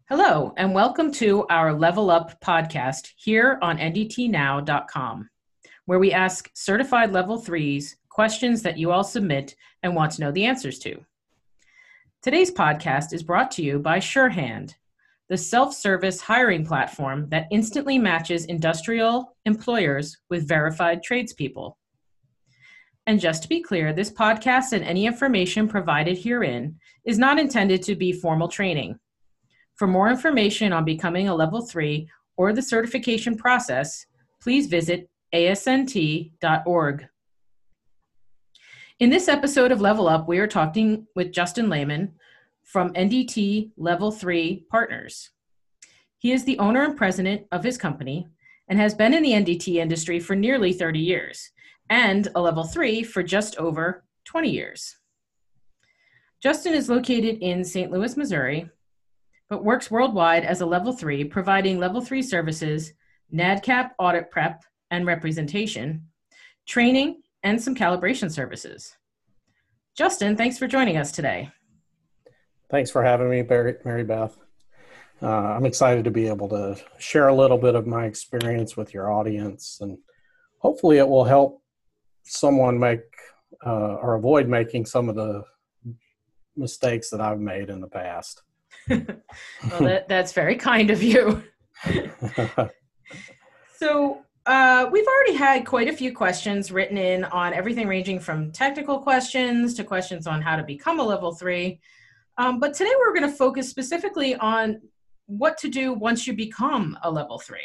Hello, and welcome to our Level Up podcast here on ndtnow.com, where we ask certified level threes questions that you all submit and want to know the answers to. Today's podcast is brought to you by SureHand, the self-service hiring platform that instantly matches industrial employers with verified tradespeople. And just to be clear, this podcast and any information provided herein is not intended to be formal training. For more information on becoming a Level 3 or the certification process, please visit asnt.org. In this episode of Level Up, we are talking with Justin Lehman from NDT Level 3 Partners. He is the owner and president of his company and has been in the NDT industry for nearly 30 years and a Level 3 for just over 20 years. Justin is located in St. Louis, Missouri, but works worldwide as a Level 3, providing Level 3 services, NADCAP audit prep and representation, training, and some calibration services. Justin, thanks for joining us today. Thanks for having me, Mary Beth. I'm excited to be able to share a little bit of my experience with your audience, and hopefully it will help someone make or avoid making some of the mistakes that I've made in the past. Well, that's very kind of you. So we've already had quite a few questions written in on everything ranging from technical questions to questions on how to become a Level 3. But today we're going to focus specifically on what to do once you become a Level 3.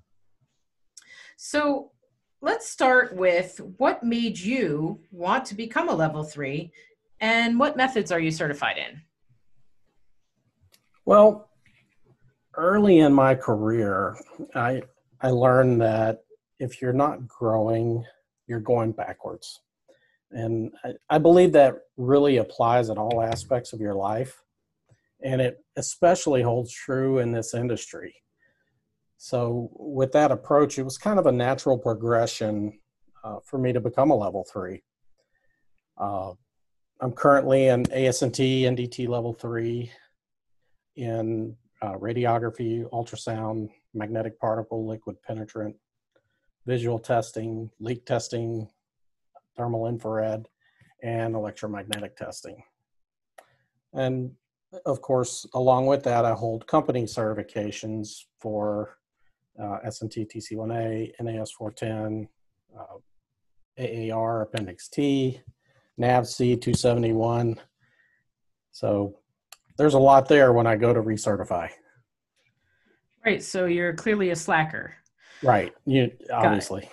So let's start with what made you want to become a Level 3 and what methods are you certified in? Well, early in my career, I learned that if you're not growing, you're going backwards. And I believe that really applies in all aspects of your life. And it especially holds true in this industry. So with that approach, it was kind of a natural progression for me to become a Level 3. I'm currently an ASNT NDT Level 3 in radiography, ultrasound, magnetic particle, liquid penetrant, visual testing, leak testing, thermal infrared, and electromagnetic testing. And of course, along with that, I hold company certifications for SNT TC1A, NAS 410, AAR Appendix T, NAVC 271. So there's a lot there when I go to recertify. Right, so you're clearly a slacker. Right, obviously.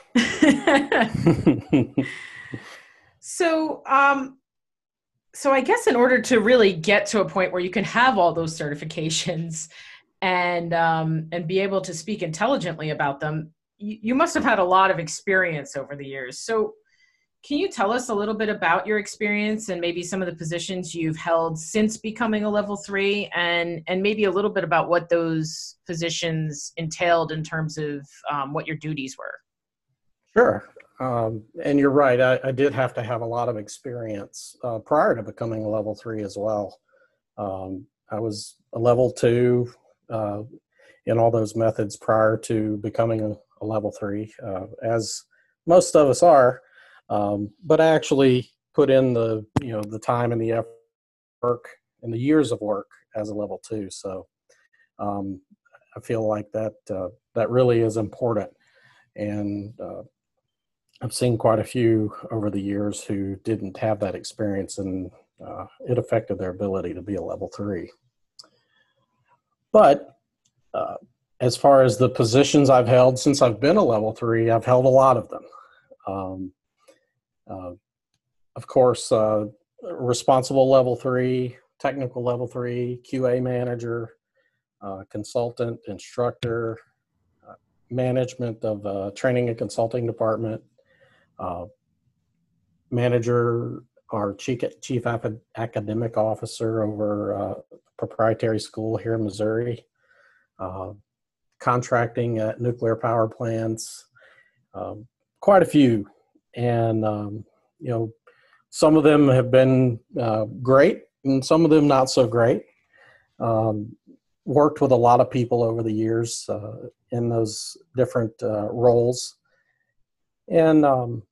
So I guess in order to really get to a point where you can have all those certifications and be able to speak intelligently about them, you must have had a lot of experience over the years. So can you tell us a little bit about your experience and maybe some of the positions you've held since becoming a Level 3 and maybe a little bit about what those positions entailed in terms of what your duties were? Sure. And you're right. I did have to have a lot of experience prior to becoming a Level 3 as well. I was a Level 2 in all those methods prior to becoming a Level 3, as most of us are. But I actually put in the time and the effort, work and the years of work as a Level 2. So I feel like that really is important. And I've seen quite a few over the years who didn't have that experience, and it affected their ability to be a Level 3. But as far as the positions I've held since I've been a Level 3, I've held a lot of them. Of course, responsible Level 3, technical Level 3, QA manager, consultant, instructor, management of training and consulting department, manager or chief academic officer over a proprietary school here in Missouri, contracting at nuclear power plants, quite a few. And, some of them have been great and some of them not so great. worked with a lot of people over the years in those different roles. And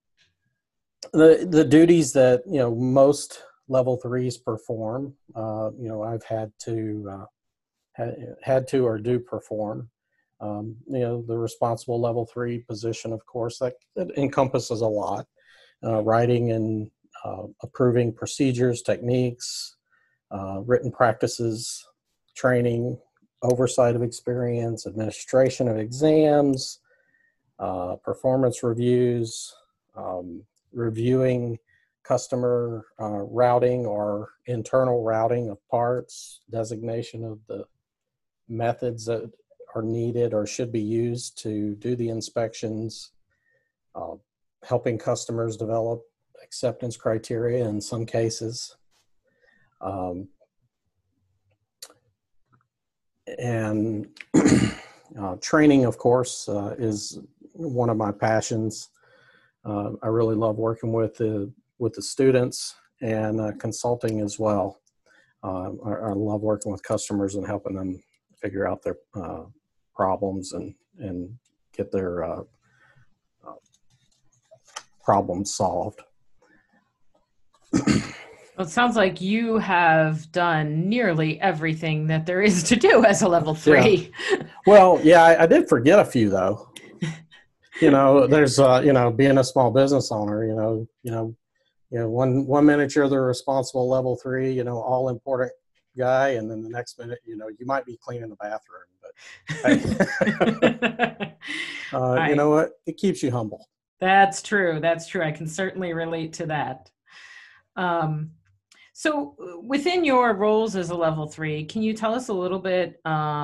the duties that, most level threes perform, I've had to or do perform. The responsible level three position, of course, that encompasses a lot. Writing and approving procedures, techniques, written practices, training, oversight of experience, administration of exams, performance reviews, reviewing customer routing or internal routing of parts, designation of the methods that are needed or should be used to do the inspections, helping customers develop acceptance criteria in some cases. And training, of course, is one of my passions. I really love working with the students, and consulting as well. I love working with customers and helping them figure out their problems and get their problems solved. Well, it sounds like you have done nearly everything that there is to do as a level three. Yeah. Well, yeah, I did forget a few though. There's being a small business owner. One minute you're the responsible level three, all important guy, and then the next minute, you might be cleaning the bathroom, but you know what? It keeps you humble. That's true. That's true. I can certainly relate to that. So within your roles as a level three, can you tell us a little bit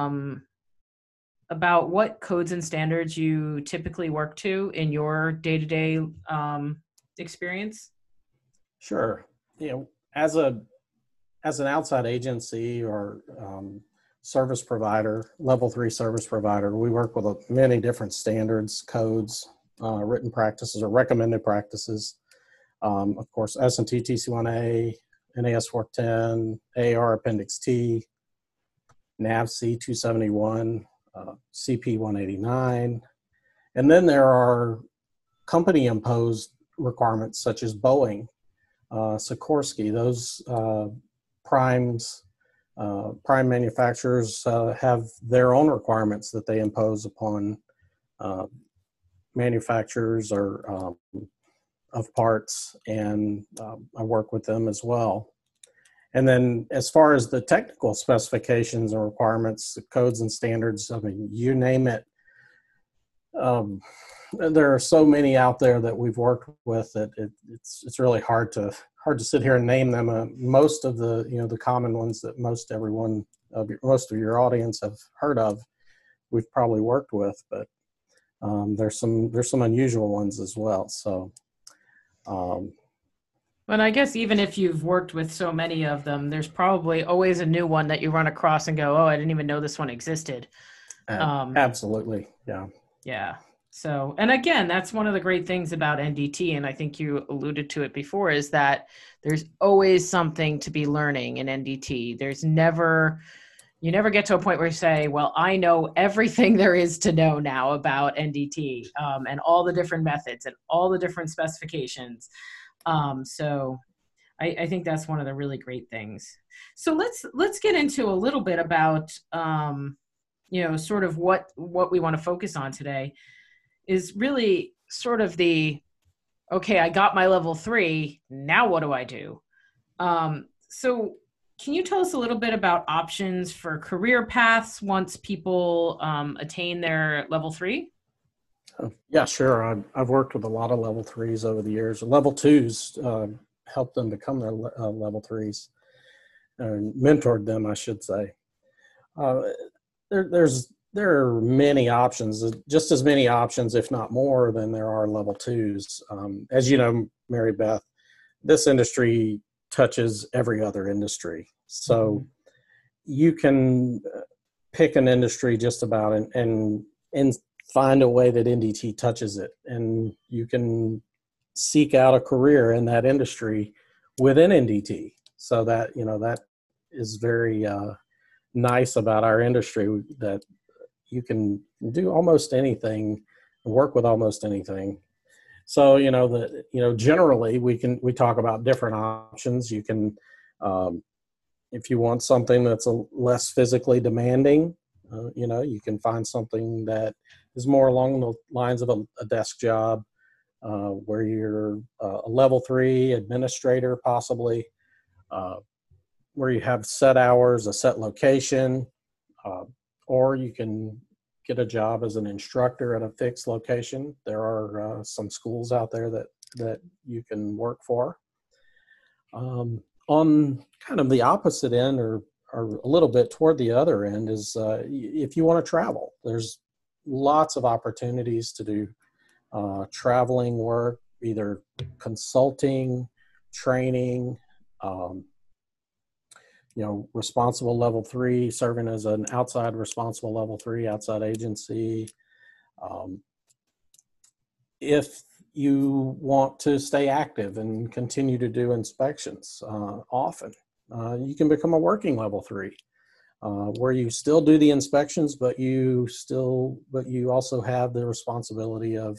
about what codes and standards you typically work to in your day-to-day experience? Sure. As an outside agency or service provider, level three service provider, we work with many different standards, codes, written practices or recommended practices. Of course, S&T TC1A, NAS 410, AR Appendix T, NAVC 271, CP 189. And then there are company imposed requirements such as Boeing, Sikorsky. Those prime manufacturers have their own requirements that they impose upon manufacturers or of parts, and I work with them as well. And then as far as the technical specifications and requirements, the codes and standards, I mean, you name it. There are so many out there that we've worked with that it's really hard to sit here and name them. Most of the the common ones that most of your audience have heard of, we've probably worked with, but there's some unusual ones as well. So. But I guess even if you've worked with so many of them, there's probably always a new one that you run across and go, "Oh, I didn't even know this one existed." Absolutely, yeah. Yeah. So, and again, that's one of the great things about NDT, and I think you alluded to it before, is that there's always something to be learning in NDT. You never get to a point where you say, well, I know everything there is to know now about NDT, and all the different methods and all the different specifications. So I think that's one of the really great things. So let's get into a little bit about, sort of what we want to focus on today is really sort of okay, I got my level 3, now what do I do? So can you tell us a little bit about options for career paths once people attain their level 3? Yeah, sure. I've worked with a lot of level 3s over the years. Level 2s helped them become their level 3s, and mentored them, I should say. There are many options, just as many options, if not more, than there are level 2s. As you know, Mary Beth, this industry touches every other industry. So you can pick an industry just about and find a way that NDT touches it. And you can seek out a career in that industry within NDT. So that, that is very nice about our industry, that you can do almost anything, work with almost anything. So, generally we talk about different options. You can, if you want something that's less physically demanding, you can find something that is more along the lines of a desk job, where you're a level 3 administrator, possibly, where you have set hours, a set location, or you can get a job as an instructor at a fixed location. There are some schools out there that you can work for. On kind of the opposite end, or a little bit toward the other end, is if you want to travel. There's lots of opportunities to do traveling work, either consulting, training, responsible level 3, serving as an outside responsible level 3 outside agency. If you want to stay active and continue to do inspections often, you can become a working level 3, where you still do the inspections, but you also have the responsibility of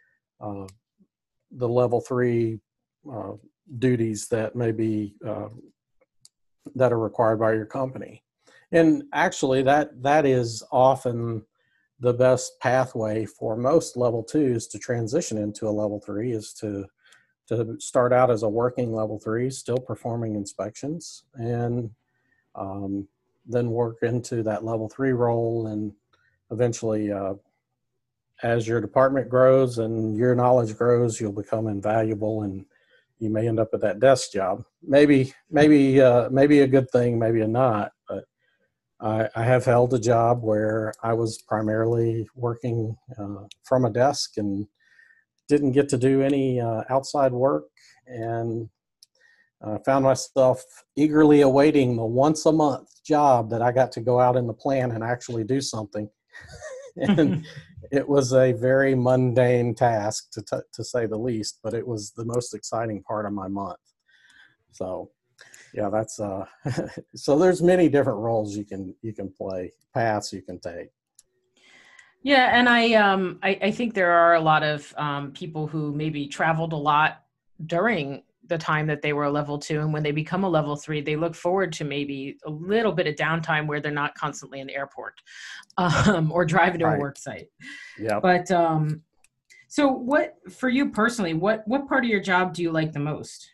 the level 3 duties that may be that are required by your company. And actually that is often the best pathway for most level 2s to transition into a level 3, is to start out as a working level 3, still performing inspections, and then work into that level 3 role. And eventually, as your department grows and your knowledge grows, you'll become invaluable, and you may end up at that desk job. Maybe a good thing, maybe a not. But I have held a job where I was primarily working from a desk and didn't get to do any outside work, and found myself eagerly awaiting the once a month job that I got to go out in the plant and actually do something. And it was a very mundane task, to say the least, but it was the most exciting part of my month. So, yeah, that's so there's many different roles you can play, paths you can take. Yeah, and I think there are a lot of people who maybe traveled a lot during the time that they were a level 2, and when they become a level 3, they look forward to maybe a little bit of downtime where they're not constantly in the airport or driving to a work site. Yeah. But so what, for you personally, what part of your job do you like the most?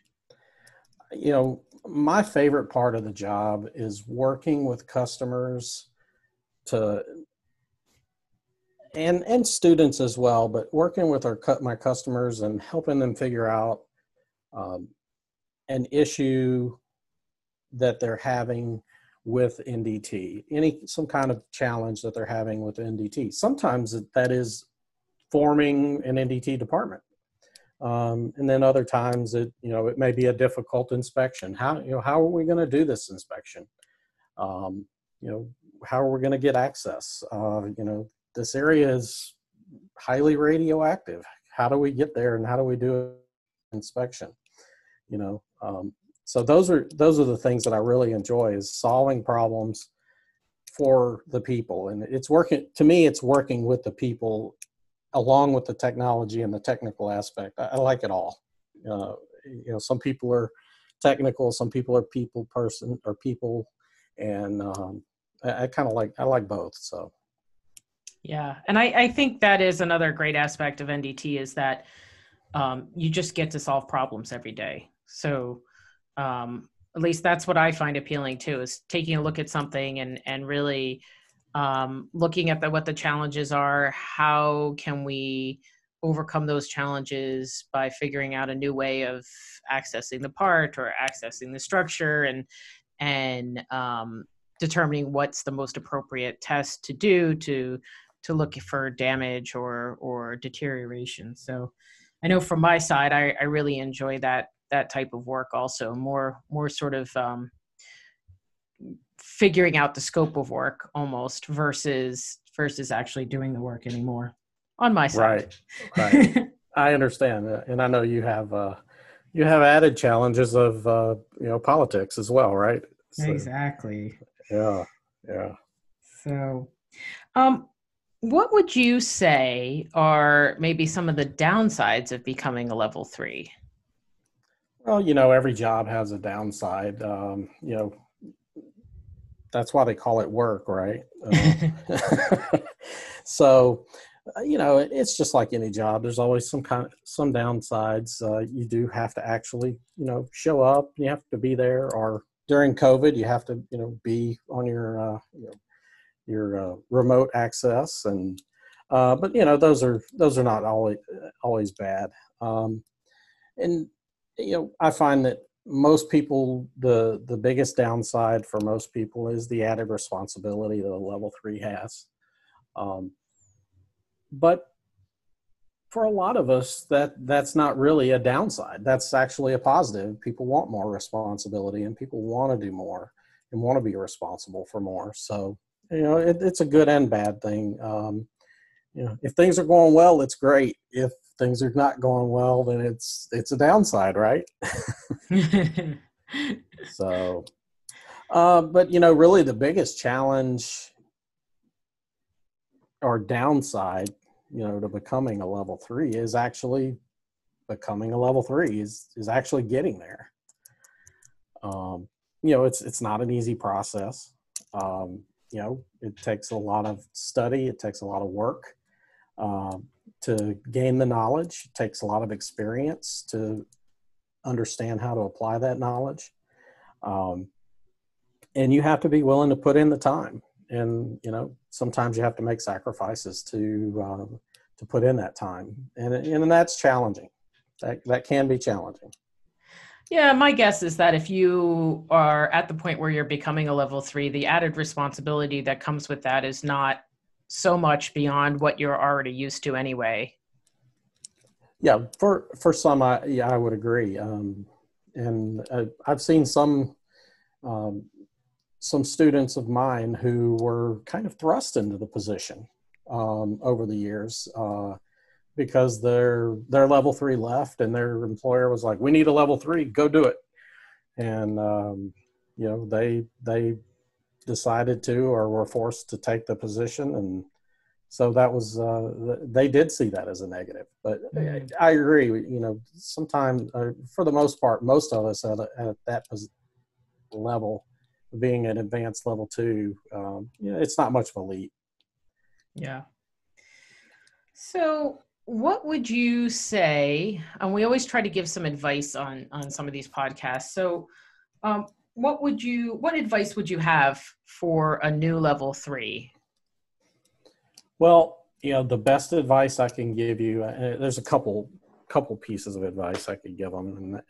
My favorite part of the job is working with customers and students as well, but working with my customers and helping them figure out an issue that they're having with NDT, some kind of challenge that they're having with NDT. Sometimes that is forming an NDT department. And then other times it may be a difficult inspection. How are we going to do this inspection? How are we going to get access? This area is highly radioactive. How do we get there, and how do we do an inspection? So those are the things that I really enjoy, is solving problems for the people. And it's working with the people, along with the technology and the technical aspect. I like it all. Some people are technical, some people are people, and I like both. So. Yeah. And I think that is another great aspect of NDT, is that you just get to solve problems every day. So at least that's what I find appealing too, is taking a look at something and really looking at what the challenges are. How can we overcome those challenges by figuring out a new way of accessing the part or accessing the structure, and determining what's the most appropriate test to do to look for damage or deterioration. So I know from my side, I really enjoy that type of work also, more sort of figuring out the scope of work almost versus actually doing the work anymore on my side. Right. I understand. And I know you have added challenges of, politics as well, right? So, exactly. Yeah. Yeah. So, um, what would you say are maybe some of the downsides of becoming a level three? Well, you know, every job has a downside. You know, that's why they call it work, right? So, you know, it's just like any job. There's always some downsides. You do have to actually, you know, show up. You have to be there. Or during COVID, you have to, you know, be on your remote access. And but you know, those are not always bad. Um, and you know, I find that most people, the biggest downside for most people is the added responsibility that a level three has. Um, but for a lot of us, that's not really a downside. That's actually a positive. People want more responsibility, and people want to do more and want to be responsible for more. So you know, it's a good and bad thing. You know, if things are going well, it's great. If things are not going well, then it's a downside, right? So, but you know, really the biggest challenge or downside, you know, to becoming a level three is actually becoming a level three is actually getting there. Um, you know, it's not an easy process. You know, it takes a lot of study. It takes a lot of work um, to gain the knowledge. It takes a lot of experience to understand how to apply that knowledge. Um, and you have to be willing to put in the time. And you know, sometimes you have to make sacrifices to put in that time, and that's challenging. That can be challenging. Yeah, my guess is that if you are at the point where you're becoming a level three, the added responsibility that comes with that is not so much beyond what you're already used to anyway. Yeah, for some, I would agree. And I've seen um, some students of mine who were kind of thrust into the position over the years because their level three left, and their employer was like, "We need a level three, go do it." And you know, they decided to or were forced to take the position, and so that was they did see that as a negative. But Mm. I agree. You know, sometimes for the most part, most of us at that level, being an advanced level two, you know, it's not much of a leap. Yeah. So, what would you say? And we always try to give some advice on some of these podcasts. So, what advice would you have for a new level three? Well, you know, the best advice I can give you, there's a couple pieces of advice I could give them,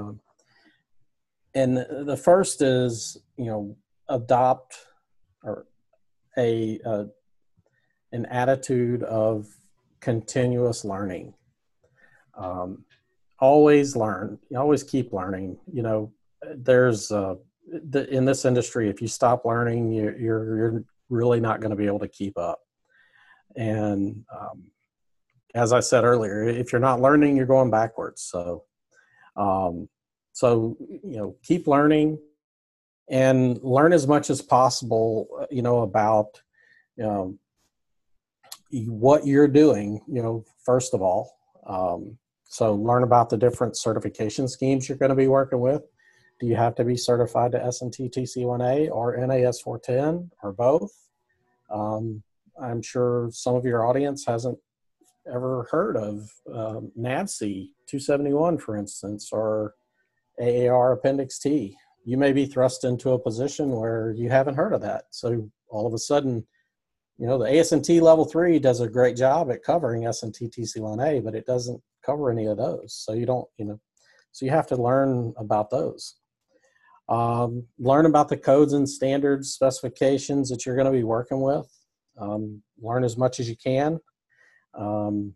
and the first is, you know, adopt or a an attitude of continuous learning. Um, always learn. You always keep learning. You know, there's in this industry, if you stop learning, you're really not going to be able to keep up. And as I said earlier, if you're not learning, you're going backwards. Um, so you know, keep learning and learn as much as possible. You know, about you know, what you're doing. You know, first of all. So learn about the different certification schemes you're going to be working with. Do you have to be certified to S&T TC1A or NAS 410 or both? I'm sure some of your audience hasn't ever heard of NADC 271, for instance, or AAR Appendix T. You may be thrust into a position where you haven't heard of that. So all of a sudden, you know, the AS&T Level 3 does a great job at covering S&T TC1A, but it doesn't cover any of those. So you don't, you know, so you have to learn about those. Learn about the codes and standards specifications that you're going to be working with. Learn as much as you can. Um,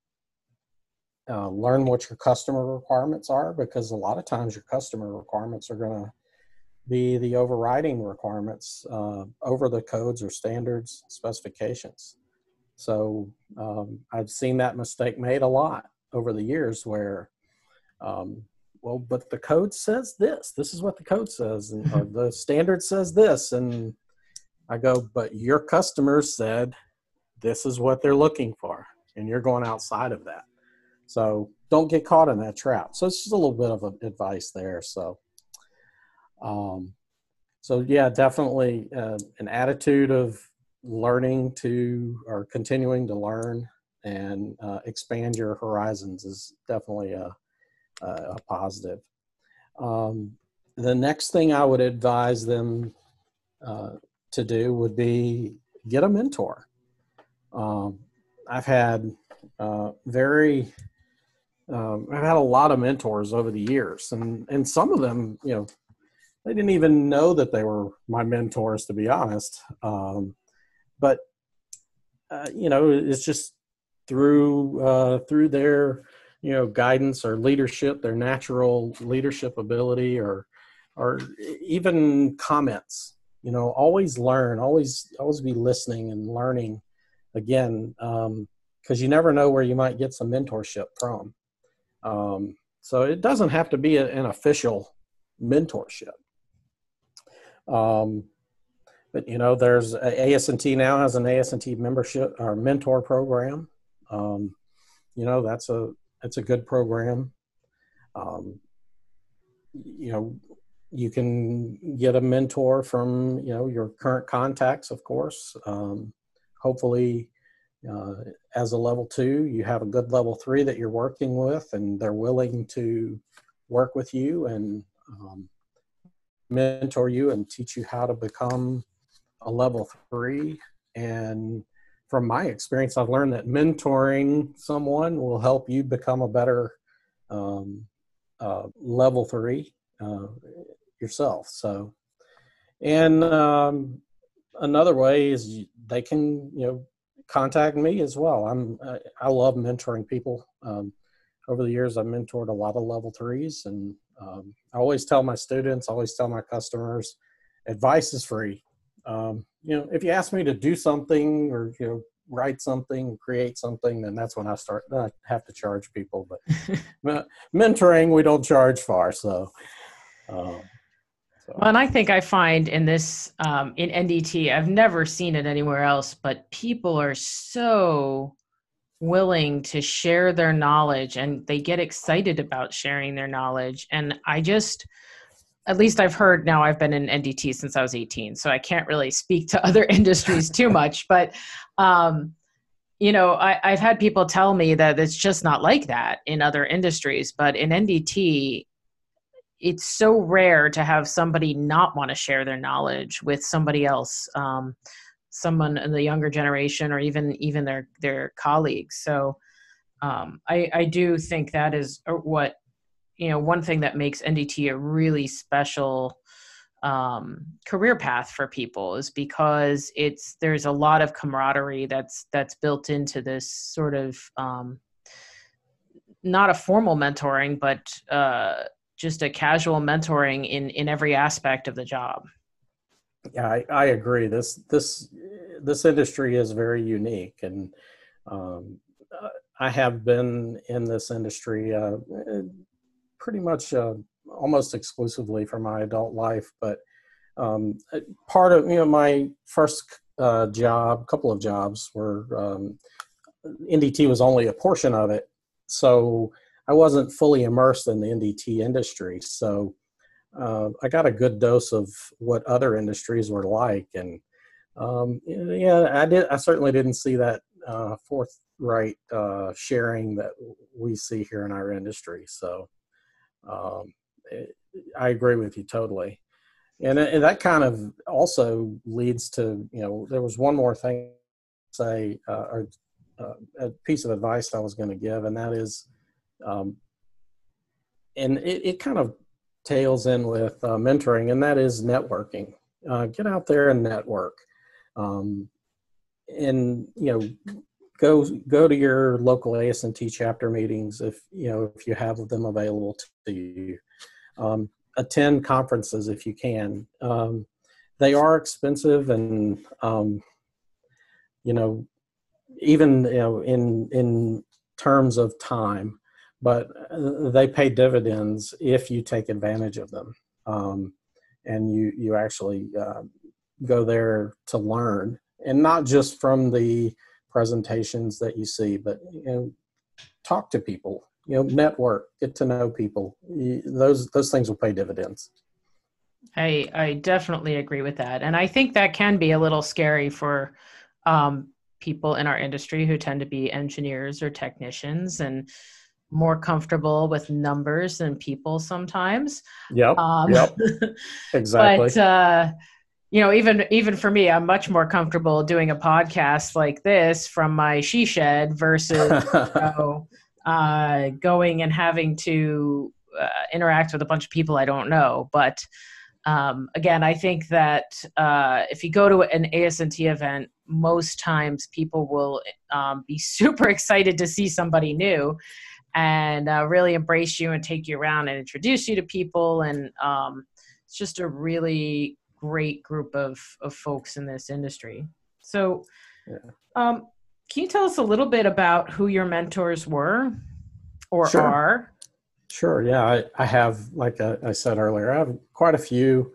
learn what your customer requirements are, because a lot of times your customer requirements are going to be the overriding requirements over the codes or standards specifications. So I've seen that mistake made a lot over the years where, well, but the code says this. This is what the code says, and or the standard says this, and I go, but your customers said this is what they're looking for, and you're going outside of that. So don't get caught in that trap. So it's just a little bit of advice there. So yeah, definitely an attitude of learning to, or continuing to learn and expand your horizons is definitely a positive. The next thing I would advise them to do would be get a mentor. I've had I've had a lot of mentors over the years, and some of them, they didn't even know that they were my mentors, to be honest. But it's just through their, guidance or leadership, their natural leadership ability, or even comments. Always learn, always be listening and learning again, because you never know where you might get some mentorship from. So it doesn't have to be an official mentorship. But there's AS&T now has an AS&T membership or mentor program. That's a good program. You can get a mentor from your current contacts, of course. Hopefully, as a level 2, you have a good level 3 that you're working with, and they're willing to work with you and mentor you and teach you how to become a level 3. And from my experience, I've learned that mentoring someone will help you become a better level 3 yourself. So, and another way is they can, contact me as well. I love mentoring people. Over the years, I've mentored a lot of level 3s, and I always tell my students, always tell my customers, advice is free. If you ask me to do something or, write something, create something, then that's when I have to charge people. But mentoring, we don't charge for. So. Well, and I think I find in this, in NDT, I've never seen it anywhere else, but people are so willing to share their knowledge, and they get excited about sharing their knowledge. And at least I've heard now, I've been in NDT since I was 18, so I can't really speak to other industries too much, but, I've had people tell me that it's just not like that in other industries, but in NDT, it's so rare to have somebody not want to share their knowledge with somebody else, someone in the younger generation, or even their colleagues. So I do think that is what, one thing that makes NDT a really special career path for people, is because there's a lot of camaraderie that's built into this sort of not a formal mentoring, but just a casual mentoring in every aspect of the job. Yeah, I agree. This industry is very unique, and I have been in this industry pretty much almost exclusively for my adult life. But part of my first couple of jobs were NDT was only a portion of it, so I wasn't fully immersed in the NDT industry. So I got a good dose of what other industries were like. And I certainly didn't see that forthright sharing that we see here in our industry. So I agree with you totally. And that kind of also leads to, there was one more thing to say, or a piece of advice I was going to give, and that is, and it kind of tails in with mentoring, and that is networking. Get out there and network, and go to your local AS&T chapter meetings if you have them available to you. Attend conferences if you can. They are expensive, and even in terms of time, but they pay dividends if you take advantage of them, and you actually go there to learn, and not just from the presentations that you see, but talk to people, network, get to know people. Those things will pay dividends. I definitely agree with that. And I think that can be a little scary for people in our industry who tend to be engineers or technicians and more comfortable with numbers than people sometimes. Yep. Yep. Exactly. But even for me, I'm much more comfortable doing a podcast like this from my she shed versus going and having to interact with a bunch of people I don't know. But again, I think that if you go to an ASNT event, most times people will be super excited to see somebody new and really embrace you and take you around and introduce you to people. And it's just a really great group of folks in this industry. So can you tell us a little bit about who your mentors were or Sure. are? Sure. Yeah, I have, like I said earlier, I have quite a few.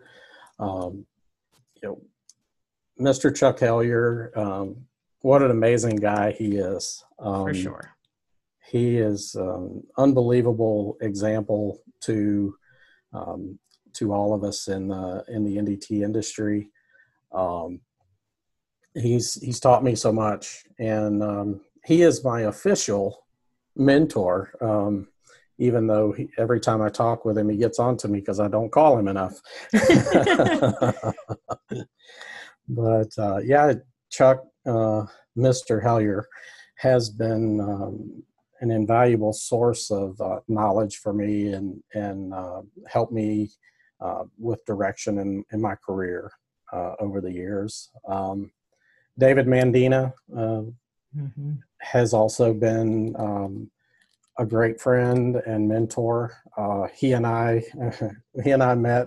Mr. Chuck Hellier, what an amazing guy he is. For sure. He is an unbelievable example to all of us in the NDT industry. He's taught me so much, and he is my official mentor. Even though every time I talk with him, he gets on to me because I don't call him enough. But Chuck, Mr. Hellier, has been an invaluable source of knowledge for me and helped me with direction in my career over the years. David Mandina has also been a great friend and mentor. He and I met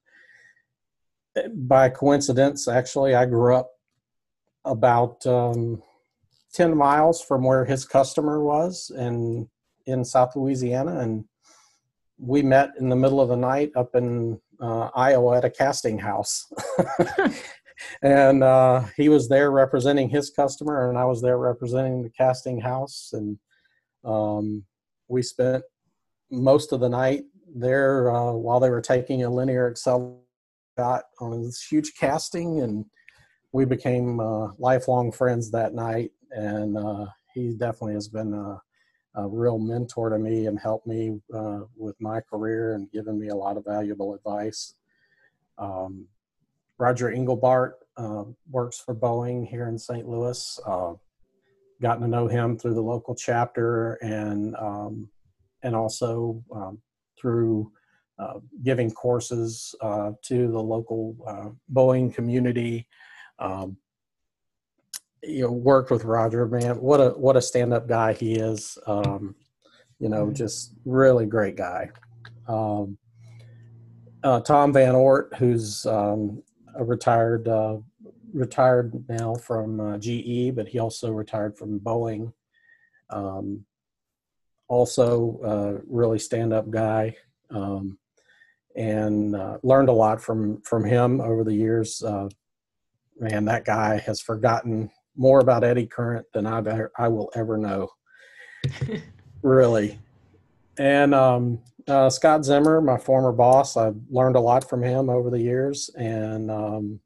by coincidence. Actually, I grew up about 10 miles from where his customer was in South Louisiana, and we met in the middle of the night up in Iowa at a casting house. And he was there representing his customer, and I was there representing the casting house, and we spent most of the night there while they were taking a linear Excel shot on this huge casting, and we became lifelong friends that night. And he definitely has been a real mentor to me and helped me with my career and given me a lot of valuable advice. Roger Engelbart works for Boeing here in St. Louis. Gotten to know him through the local chapter and also through giving courses to the local Boeing community. Worked with Roger, man. What a stand-up guy he is. Just really great guy. Tom Van Ort, who's a retired now from GE, but he also retired from Boeing. Also really stand-up guy, and learned a lot from him over the years. Man, that guy has forgotten more about eddy current than I will ever know. Really. And Scott Zimmer, my former boss, I've learned a lot from him over the years, and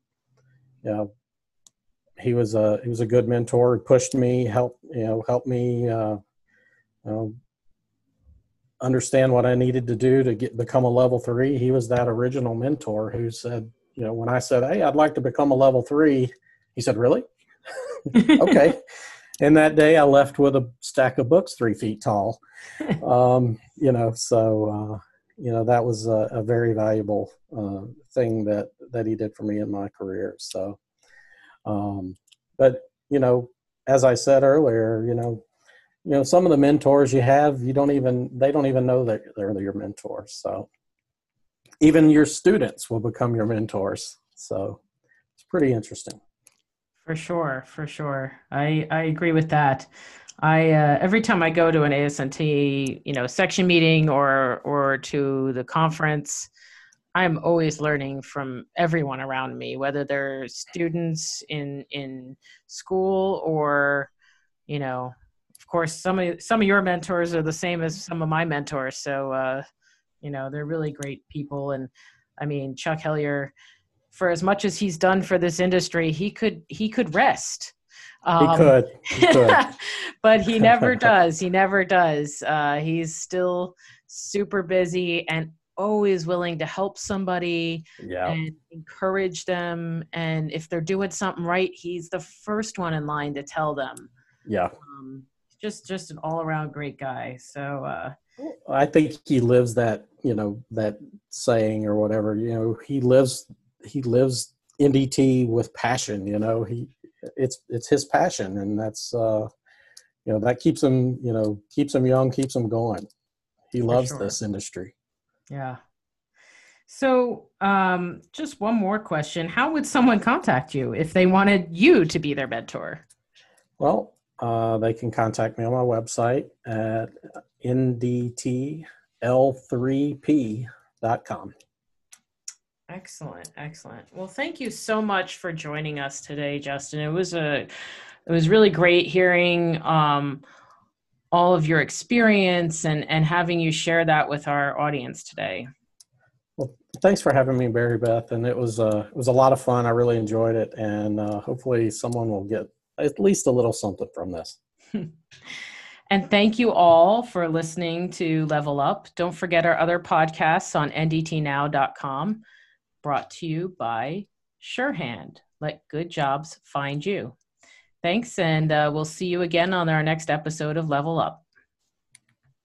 he was a good mentor. He pushed me, helped me understand what I needed to do to become a level 3. He was that original mentor who said, when I said, "Hey, I'd like to become a level 3," he said, "Really?" Okay. And that day I left with a stack of books 3 feet tall. That was a very valuable thing that he did for me in my career. So, but as I said earlier, some of the mentors you have, they don't even know that they're your mentors. So even your students will become your mentors. So it's pretty interesting. For sure. I agree with that. I every time I go to an ASNT, section meeting or to the conference, I'm always learning from everyone around me, whether they're students in school or, you know, of course, some of your mentors are the same as some of my mentors. So, you know, they're really great people. And I mean, Chuck Hellier, for as much as he's done for this industry, he could rest. He could. He could. But he never does. He never does. He's still super busy and always willing to help somebody Yeah. and encourage them. And if they're doing something right, he's the first one in line to tell them. Yeah. Just an all around great guy. So I think he lives that, that saying or whatever, he lives NDT with passion, it's his passion, and that's, that keeps him young, keeps him going. He loves this industry. Yeah. So just one more question. How would someone contact you if they wanted you to be their mentor? Well, they can contact me on my website at ndtl3p.com. Excellent. Excellent. Well, thank you so much for joining us today, Justin. It was really great hearing all of your experience and having you share that with our audience today. Well, thanks for having me, Mary Beth. And it was a lot of fun. I really enjoyed it. And hopefully someone will get at least a little something from this. And thank you all for listening to Level Up. Don't forget our other podcasts on ndtnow.com, brought to you by Surehand. Let good jobs find you. Thanks, and we'll see you again on our next episode of Level Up.